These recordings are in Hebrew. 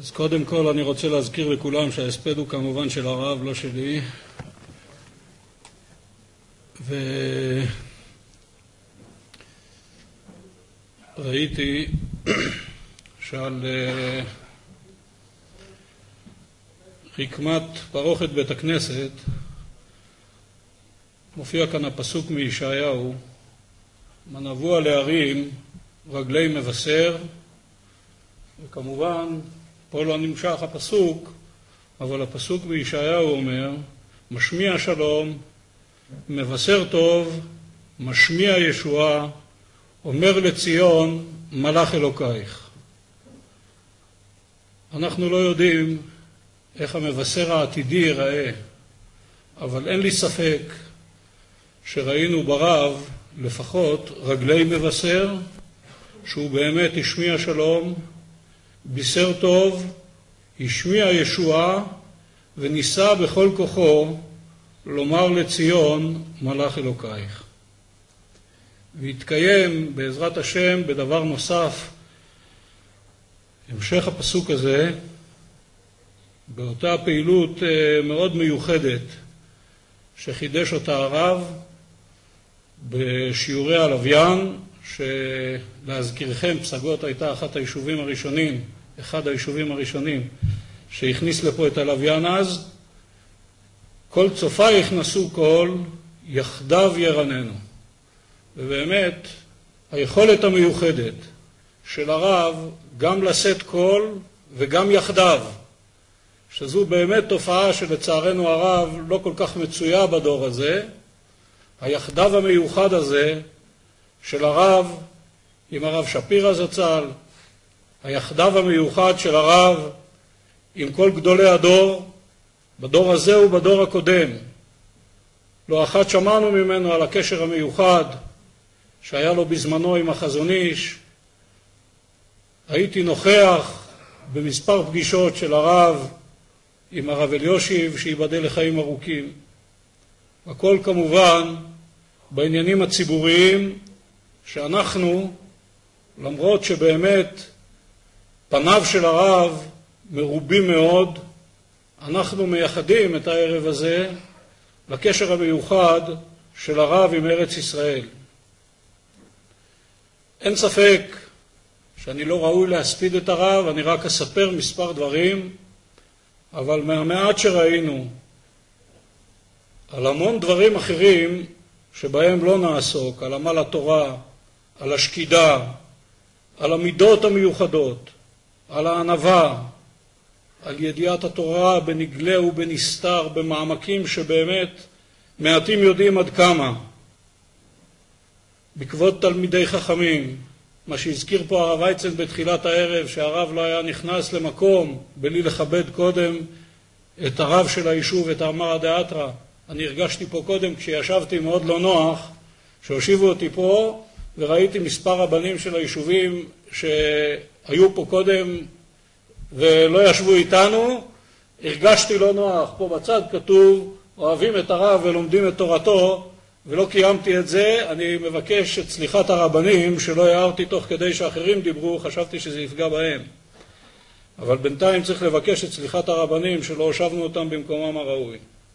אז קודם כל אני רוצה להזכיר לכולם שההספד הוא כמובן של הרב, לא שלי. וראיתי שעל רקמת פרוכת בית הכנסת מופיע כאן הפסוק מישעיהו, מנבאו על ההרים רגלי מבשר, וכמובן פה לא נמשך הפסוק, אבל הפסוק בישעיהו אומר, משמיע שלום, מבשר טוב, משמיע ישועה, אומר לציון, מלך אלוקייך. אנחנו לא יודעים איך המבשר העתידי ייראה, אבל אין לי ספק שראינו ברב לפחות רגלי מבשר, שהוא באמת השמיע שלום, בישר טוב, השמיע ישועה, וניסה בכל כוחו לומר לציון מלך אלוקייך. והתקיים בעזרת השם בדבר נוסף, המשך הפסוק הזה, באותה פעילות מאוד מיוחדת שחידש אותה הרב בשיעורי הלוויין, שלהזכירכם פסגות הייתה אחד היישובים הראשונים שהכניס לפה את הלוויין אז, כל צופייך נשאו קול, יחדיו ירננו. ובאמת היכולת המיוחדת של הרב גם לשאת קול וגם יחדיו, שזו באמת תופעה שלצערנו הרב לא כל כך מצויה בדור הזה, היחדיו המיוחד הזה של הרב עם הרב שפירא זצ"ל, היחדיו המיוחד של הרב עם כל גדולי הדור, בדור הזה ובדור הקודם. לא אחת שמענו ממנו על הקשר המיוחד שהיה לו בזמנו עם החזון איש. הייתי נוכח במספר פגישות של הרב עם הרב אליושיב, שיבדל לחיים ארוכים. הכל כמובן בעניינים הציבוריים, שאנחנו, למרות שבאמת פניו של הרב מרובים מאוד, אנחנו מייחדים את הערב הזה לקשר המיוחד של הרב עם ארץ ישראל. אין ספק שאני לא ראוי להספיד את הרב, אני רק אספר מספר דברים, אבל מהמעט שראינו על המון דברים אחרים שבהם לא נעסוק, על עמל התורה, על השקידה, על המידות המיוחדות, על הענווה, על ידיעת התורה בנגלה ובנסתר, במעמקים שבאמת מעטים יודעים עד כמה. בכבוד תלמידי חכמים, מה שהזכיר פה הרב וייצן בתחילת הערב, שהרב לא היה נכנס למקום בלי לכבד קודם את הרב של היישוב, את האמרא דאתרא. אני הרגשתי פה קודם כשישבתי מאוד לא נוח, שהושיבו אותי פה וראיתי מספר הבנים של היישובים שהיו פה קודם ולא ישבו איתנו, הרגשתי לא נוח. פה בצד כתוב, אוהבים את הרב ולומדים את תורתו, ולא קיימתי את זה. אני מבקש את סליחת הרבנים שלא הערתי תוך כדי שאחרים דיברו, חשבתי שזה יפגע בהם. אבל בינתיים צריך לבקש את סליחת הרבנים שלא הושבנו אותם במקומם הראוי.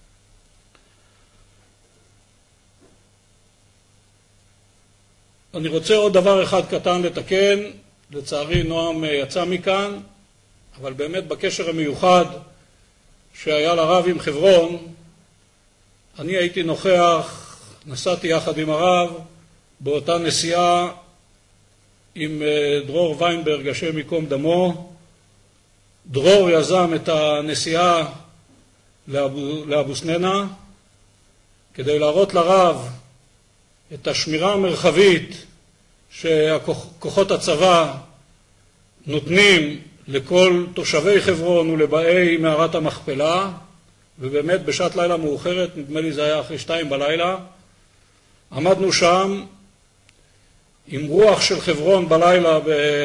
אני רוצה עוד דבר אחד קטן לתקן, לצערי נועם יצא מכאן, אבל באמת בקשר המיוחד שהיה לרב עם חברון, אני הייתי נוכח, נסעתי יחד עם הרב באותה נסיעה עם דרור ויינברג, השם ייקום דמו. דרור יזם את הנסיעה לאבו סננה כדי להראות לרב את השמירה המרחבית שכוחות הצבא נותנים לכל תושבי חברון ולבאי מערת המכפלה, ובאמת בשעת לילה מאוחרת, נדמה לי זה היה אחרי 2 בלילה, עמדנו שם עם רוח של חברון בלילה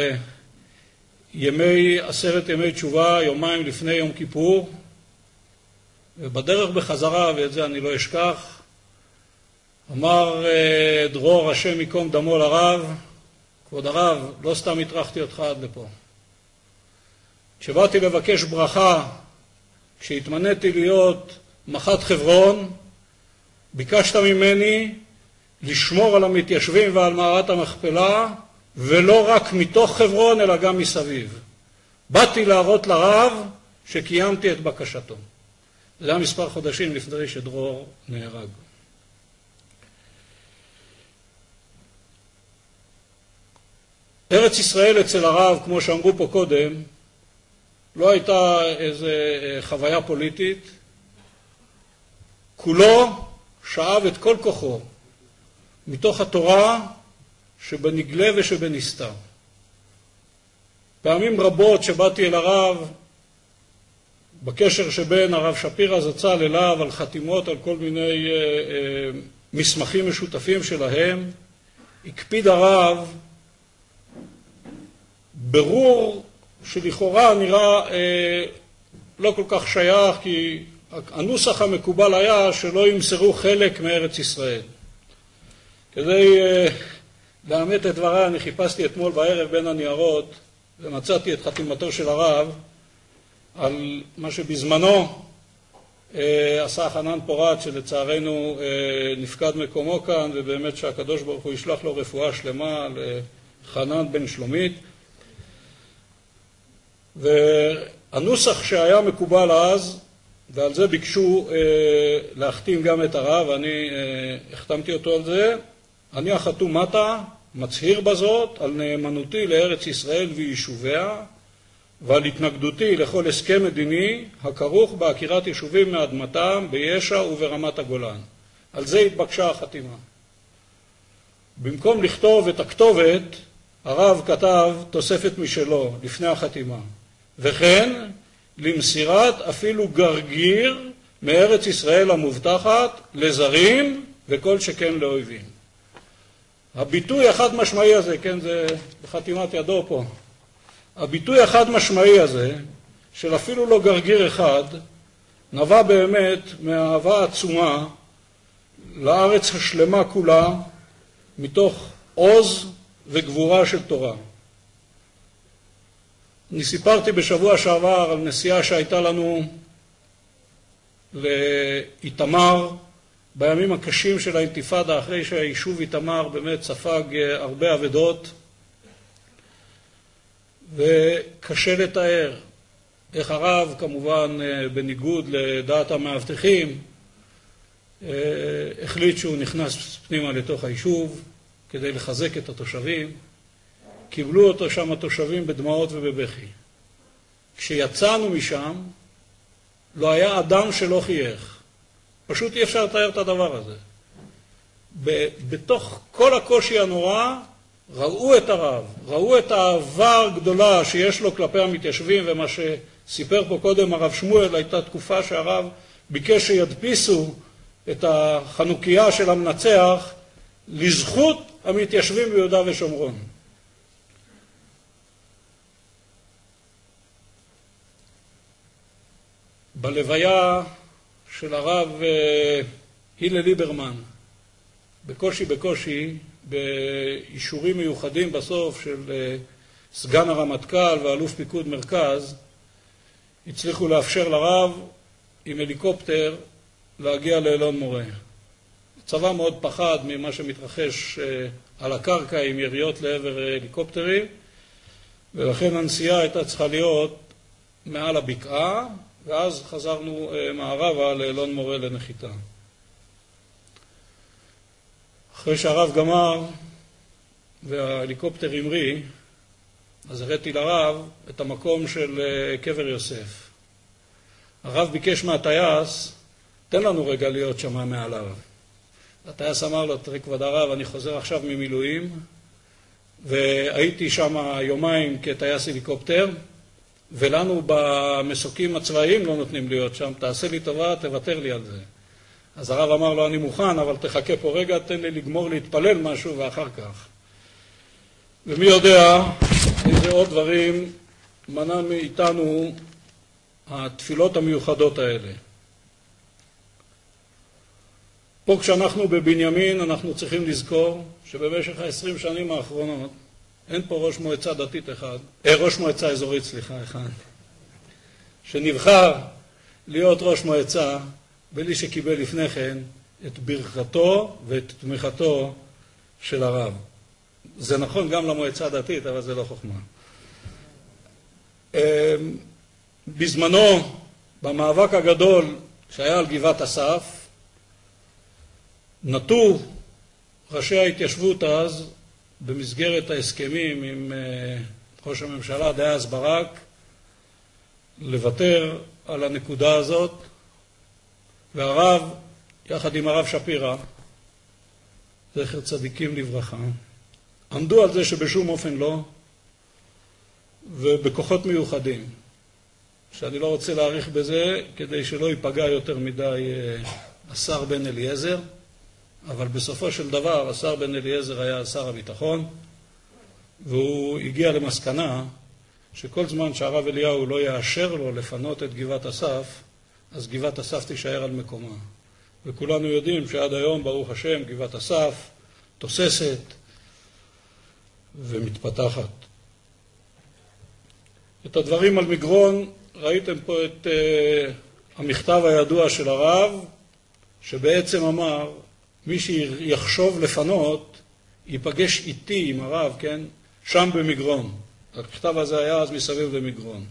בימי 10 ימי תשובה, יומיים לפני יום כיפור, ובדרך בחזרה, ואת זה אני לא אשכח, אמר דרור השם ייקום דמו לרב, כבוד הרב, לא סתם הטרחתי אותך עד לפה. כשבאתי לבקש ברכה, כשהתמניתי להיות מח"ט חברון, ביקשת ממני לשמור על המתיישבים ועל מערת המכפלה, ולא רק מתוך חברון אלא גם מסביב. באתי להראות לרב שקיימתי את בקשתו. זה היה מספר חודשים לפני שדרור נהרג. ארץ ישראל אצל הרב, כמו שאמרו פה קודם, לא הייתה איזו חוויה פוליטית. כולו שאב את כל כוחו מתוך התורה שבנגלה ושבנסתר. פעמים רבות שבאתי אל הרב, בקשר שבין הרב שפירא זצ"ל אליו, על חתימות, על כל מיני מסמכים משותפים שלהם, הקפיד הרב ברור שלכאורה נראה לא כל כך שייך, כי הנוסח המקובל היה שלא ימסרו חלק מארץ ישראל. כדי לאמת את דבריי, אני חיפשתי אתמול בערב בין הניירות ומצאתי את חתימתו של הרב על מה שבזמנו עשה חנן פורת, שלצערנו נפקד מקומו כאן, ובאמת שהקדוש ברוך הוא ישלח לו רפואה שלמה, לחנן בן שלומית. והנוסח שהיה מקובל אז, ועל זה ביקשו להחתים גם את הרב, ואני החתמתי אותו על זה, אני החתום מטה, מצהיר בזאת על נאמנותי לארץ ישראל ויישוביה, ועל התנגדותי לכל הסכם מדיני הכרוך בעקירת יישובים מאדמתם ביש"ע וברמת הגולן. על זה התבקשה החתימה. במקום לכתוב את הכתובת, הרב כתב תוספת משלו לפני החתימה, וכן למסירת אפילו גרגיר מארץ ישראל המובטחת לזרים וכל שכן לאויבים. הביטוי החד משמעי הזה, כן, זה בחתימת ידו פה, הביטוי החד משמעי הזה של אפילו לא גרגיר אחד נבע באמת מהאהבה עצומה לארץ השלמה כולה, מתוך עוז וגבורה של תורה. אני סיפרתי בשבוע שעבר על נסיעה שהייתה לנו לאיתמר בימים הקשים של האינתיפאדה, אחרי שהיישוב איתמר באמת ספג הרבה אבדות, וקשה לתאר איך הרב, כמובן בניגוד לדעת המאבטחים, החליט שהוא נכנס פנימה לתוך היישוב כדי לחזק את התושבים. קיבלו אותו שם התושבים בדמעות ובבכי. כשיצאנו משם לא היה אדם שלא חייך. פשוט אי אפשר לתאר את הדבר הזה. בתוך כל הקושי הנורא ראו את הרב, ראו את האהבה הגדולה שיש לו כלפי המתיישבים, ומה שסיפר פה קודם הרב שמואל, הייתה תקופה שהרב ביקש שידפיסו את החנוכיה של המנצח לזכות המתיישבים ביהודה ושומרון. בלוויה של הרב הלל ליברמן, בקושי, באישורים מיוחדים בסוף של סגן הרמטכ"ל ואלוף פיקוד מרכז, הצליחו לאפשר לרב עם הליקופטר להגיע לאלון מורה. הצבא מאוד פחד ממה שמתרחש על הקרקע עם יריות לעבר הליקופטרים, ולכן הנסיעה הייתה צריכה להיות מעל הבקעה, ואז חזרנו מערבה לאלון מורה לנחיתה. אחרי שהרב גמר וההליקופטר המריא, אז הראיתי לרב את המקום של קבר יוסף. הרב ביקש מהטייס, תן לנו רגע להיות שמה מעליו. הטייס אמר לו, תראה כבוד הרב, אני חוזר עכשיו ממילואים, והייתי שם יומיים כטייס הליקופטר, ולנו במסוקים הצבאיים לא נותנים להיות שם, תעשה לי טובה, תוותר לי על זה. אז הרב אמר לו, אני מוכן, אבל תחכה פה רגע, תן לי לגמור להתפלל משהו ואחר כך. ומי יודע איזה עוד דברים מנע מאיתנו התפילות המיוחדות האלה. פה כשאנחנו בבנימין אנחנו צריכים לזכור שבמשך 20 שנים האחרונות אין פה ראש מועצה דתית אחד, ראש מועצה אזורית, אחד. שנבחר להיות ראש מועצה בלי שקיבל לפני כן את ברכתו ואת תמיכתו של הרב. זה נכון גם למועצה הדתית, אבל זה לא חוכמה. בזמנו, במאבק הגדול שהיה על גבעת אסף, נטו ראשי ההתיישבות אז, במסגרת ההסכמים עם ראש הממשלה דאז ברק, לוותר על הנקודה הזאת, והרב, יחד עם הרב שפירא, זכר צדיקים לברכה, עמדו על זה שבשום אופן לא, ובכוחות מיוחדים, שאני לא רוצה להאריך בזה, כדי שלא ייפגע יותר מדי השר בן אליעזר, אבל בסופו של דבר השר בן אליעזר היה שר הביטחון, והוא הגיע למסקנה שכל זמן שהרב אליהו לא יאשר לו לפנות את גבעת אסף, אז גבעת אסף תישאר על מקומה. וכולנו יודעים שעד היום, ברוך השם, גבעת אסף תוססת ומתפתחת. את הדברים על מגרון, ראיתם פה את המכתב הידוע של הרב, שבעצם אמר, מי שיחשוב לפנות, ייפגש איתי עם הרב, כן? שם במגרון. המכתב הזה היה אז מסביב למגרון.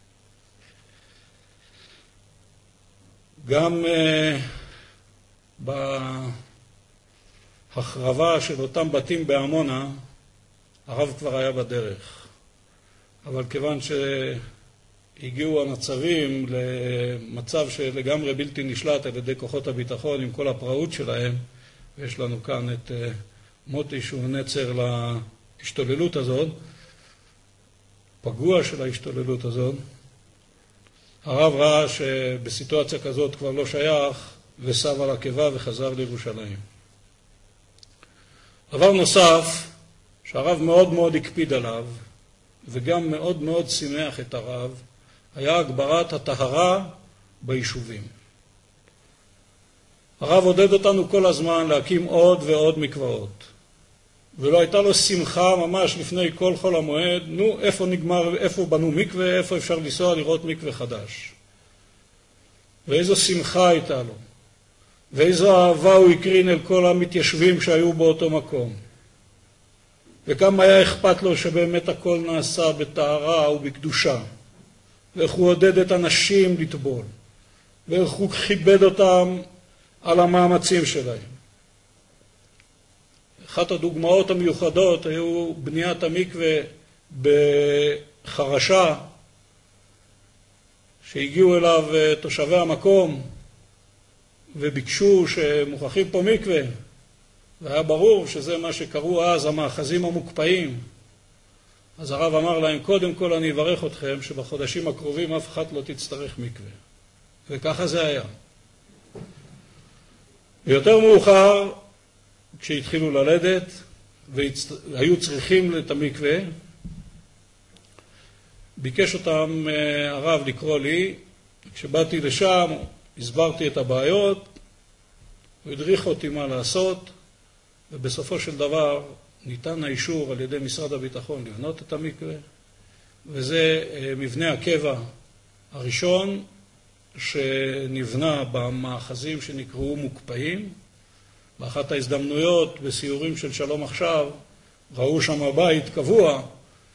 גם בהחרבה של אותם בתים בעמונה, הרב כבר היה בדרך. אבל כיוון שהגיעו המצבים למצב שלגמרי בלתי נשלט על ידי כוחות הביטחון עם כל הפראות שלהם, ויש לנו כאן את מוטי שהוא נצר להשתוללות הזאת, פגוע של ההשתוללות הזאת, הרב ראה שבסיטואציה כזאת כבר לא שייך וסב על עקבה וחזר לירושלים. דבר נוסף שהרב מאוד מאוד הקפיד עליו וגם מאוד מאוד שימח את הרב היה הגברת הטהרה ביישובים. הרב עודד אותנו כל הזמן להקים עוד ועוד מקוואות, ולא הייתה לו שמחה ממש לפני כל חול המועד, נו, איפה בנו מקווה, איפה אפשר לנסוע לראות מקווה חדש. ואיזו שמחה הייתה לו, ואיזו אהבה הוא הקרין אל כל המתיישבים שהיו באותו מקום. וכמה היה אכפת לו שבאמת הכל נעשה בטהרה ובקדושה, ואיך הוא עודד את הנשים לטבול, ואיך הוא כיבד אותם על המאמצים שלהם. אחת הדוגמאות המיוחדות היו בניית המקווה בחרשה, שהגיעו אליו תושבי המקום וביקשו שמוכרחים פה מקווה, והיה ברור שזה מה שקראו אז המאחזים המוקפאים. אז הרב אמר להם, קודם כל אני אברך אתכם שבחודשים הקרובים אף אחד לא תצטרך מקווה. וככה זה היה. ויותר מאוחר, כשהתחילו ללדת והיו צריכים את המקווה, ביקש אותם הרב לקרוא לי. כשבאתי לשם הסברתי את הבעיות, הוא הדריך אותי מה לעשות, ובסופו של דבר ניתן האישור על ידי משרד הביטחון לבנות את המקווה, וזה מבנה הקבע הראשון שנבנה במאחזים שנקראו מוקפאים. באחת ההזדמנויות בסיורים של שלום עכשיו ראו שם בית קבוע,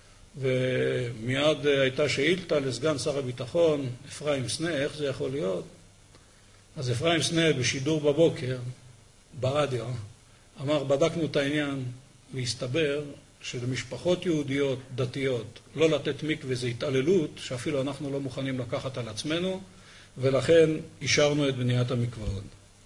ומיד הייתה שאילתה לסגן שר הביטחון אפרים סנה, איך זה יכול להיות? אז אפרים סנה בשידור בבוקר ברדיו אמר, בדקנו את העניין והסתבר שלמשפחות יהודיות דתיות לא לתת מקווה זה התעללות שאפילו אנחנו לא מוכנים לקחת על עצמנו, ולכן אישרנו את בניית המקוואות.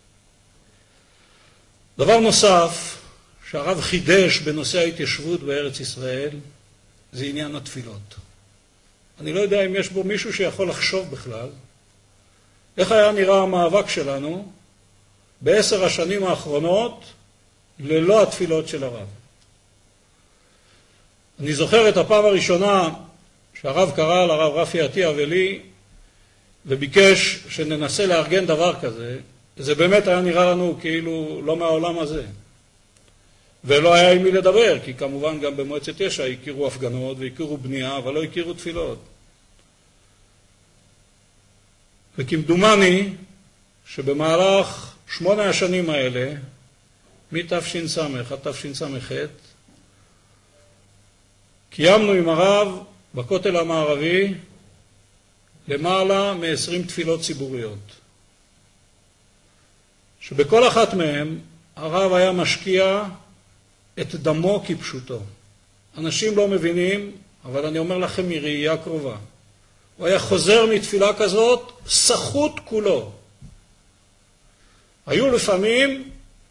דבר נוסף שהרב חידש בנושא ההתיישבות בארץ ישראל זה עניין התפילות. אני לא יודע אם יש בו מישהו שיכול לחשוב בכלל איך היה נראה המאבק שלנו ב10 השנים האחרונות ללא התפילות של הרב. אני זוכר את הפעם הראשונה שהרב קרא לרב רפי עטיה ולי וביקש שננסה לארגן דבר כזה. זה באמת היה נראה לנו כאילו לא מהעולם הזה. ולא היה עם מי לדבר, כי כמובן גם במועצת יש"ע הכירו הפגנות והכירו בנייה, אבל לא הכירו תפילות. וכמדומני שבמהלך 8 השנים האלה, מתש"ס עד תשס"ח, קיימנו עם הרב בכותל המערבי למעלה מ-20 תפילות ציבוריות, שבכל אחת מהן הרב היה משקיע את דמו כפשוטו. אנשים לא מבינים, אבל אני אומר לכם מראייה קרובה. הוא היה חוזר מתפילה כזאת, סחוט כולו. היו לפעמים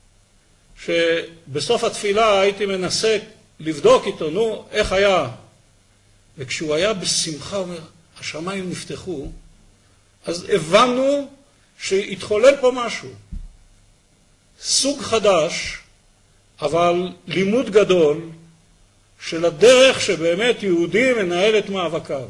שבסוף התפילה הייתי מנסה לבדוק איתו, נו, איך היה? וכשהוא היה בשמחה, אומר, השמיים נפתחו, אז הבנו שהתחולל פה משהו. סוג חדש, אבל לימוד גדול, של הדרך שבאמת יהודי מנהל את מאבקיו.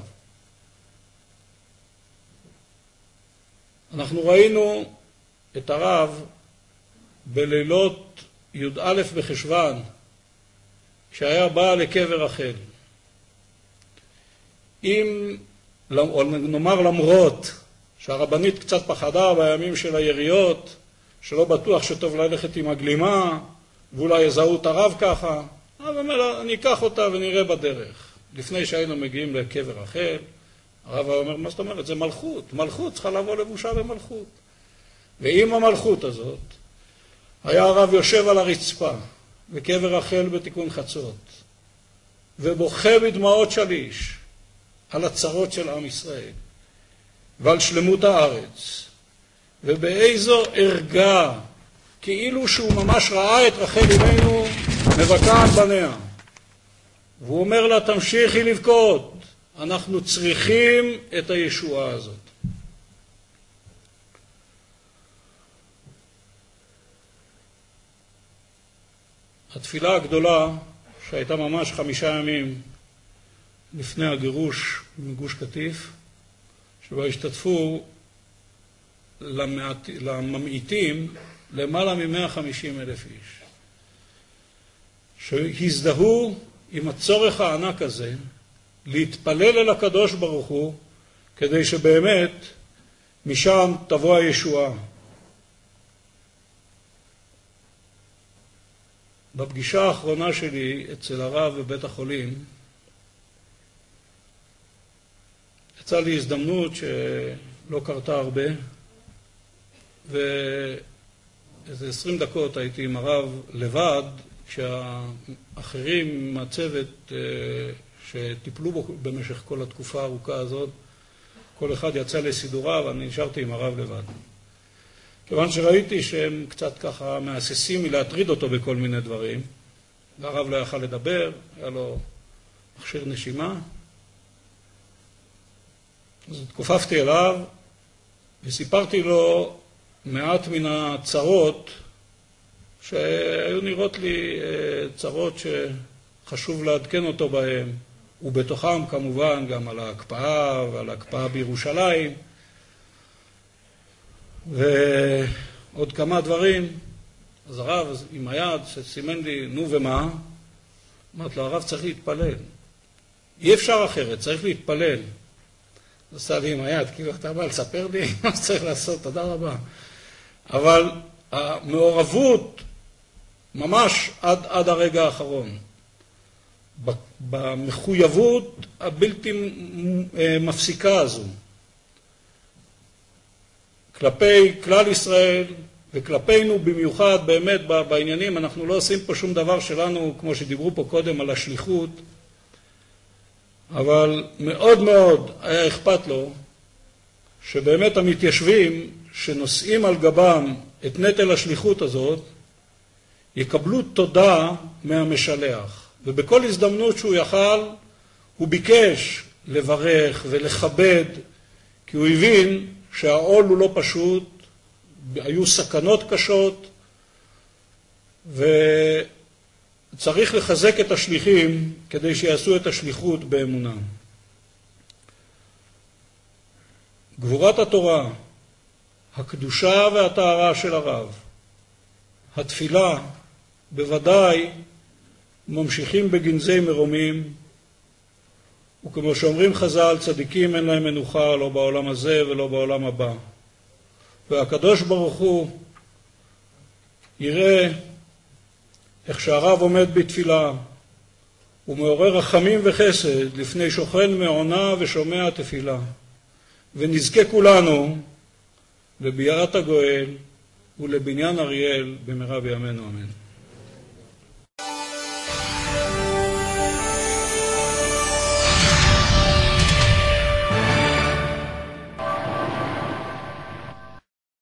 אנחנו ראינו את הרב בלילות י"א בחשוון, כשהיה בא לקבר רחל. אם, או נאמר למרות, שהרבנית קצת פחדה בימים של היריות, שלא בטוח שטוב ללכת עם הגלימה, ואולי יזהו את הרב ככה, הרב אומר, אני אקח אותה ונראה בדרך. לפני שהיינו מגיעים לקבר רחל, הרב אומר, מה זאת אומרת? זה מלכות. מלכות צריכה לבוא לבושה במלכות. ועם המלכות הזאת, היה הרב יושב על הרצפה, בקבר רחל בתיקון חצות, ובוכה בדמעות שליש על הצרות של עם ישראל, ועל שלמות הארץ, ובאיזו ערגה, כאילו שהוא ממש ראה את רחל אמנו מבכה על בניה. והוא אומר לה, תמשיכי לבכות, אנחנו צריכים את הישועה הזאת. התפילה הגדולה, שהייתה ממש 5 ימים לפני הגירוש מגוש קטיף, שבה השתתפו לממעיטים למעלה מ-150,000 איש, שהזדהו עם הצורך הענק הזה להתפלל אל הקדוש ברוך הוא, כדי שבאמת משם תבוא הישועה. בפגישה האחרונה שלי אצל הרב בבית החולים, יצאה לי הזדמנות שלא קרתה הרבה, ואיזה 20 דקות הייתי עם הרב לבד, כשהאחרים מהצוות שטיפלו בו במשך כל התקופה הארוכה הזאת, כל אחד יצא לסידוריו, ואני נשארתי עם הרב לבד. כיוון שראיתי שהם קצת ככה מהססים מלהטריד אותו בכל מיני דברים, והרב לא יכל לדבר, היה לו מכשיר נשימה, אז התכופפתי אליו וסיפרתי לו מעט מן הצרות שהיו נראות לי צרות שחשוב לעדכן אותו בהן, ובתוכם כמובן גם על ההקפאה ועל ההקפאה בירושלים ועוד כמה דברים. אז הרב עם היד שסימן לי, נו ומה? אמרת לו, הרב צריך להתפלל. אי אפשר אחרת, צריך להתפלל. עשה לי עם היד, כאילו אתה בא לספר לי מה צריך לעשות, תודה רבה. אבל המעורבות ממש עד הרגע האחרון, במחויבות הבלתי מפסיקה הזו, כלפי כלל ישראל וכלפינו במיוחד, באמת בעניינים, אנחנו לא עושים פה שום דבר שלנו, כמו שדיברו פה קודם על השליחות, אבל מאוד מאוד היה אכפת לו שבאמת המתיישבים שנושאים על גבם את נטל השליחות הזאת יקבלו תודה מהמשלח. ובכל הזדמנות שהוא יכל, הוא ביקש לברך ולכבד, כי הוא הבין שהעול הוא לא פשוט, היו סכנות קשות, וצריך לחזק את השליחים כדי שיעשו את השליחות באמונה. גבורת התורה, הקדושה והטהרה של הרב, התפילה, בוודאי ממשיכים בגנזי מרומים, וכמו שאומרים חז"ל, צדיקים אין להם מנוחה לא בעולם הזה ולא בעולם הבא. והקדוש ברוך הוא יראה איך שהרב עומד בתפילה ומעורר רחמים וחסד לפני שוכן מעונה ושומע תפילה, ונזכה כולנו לביאת הגואל ולבניין אריאל במהרה בימינו אמן.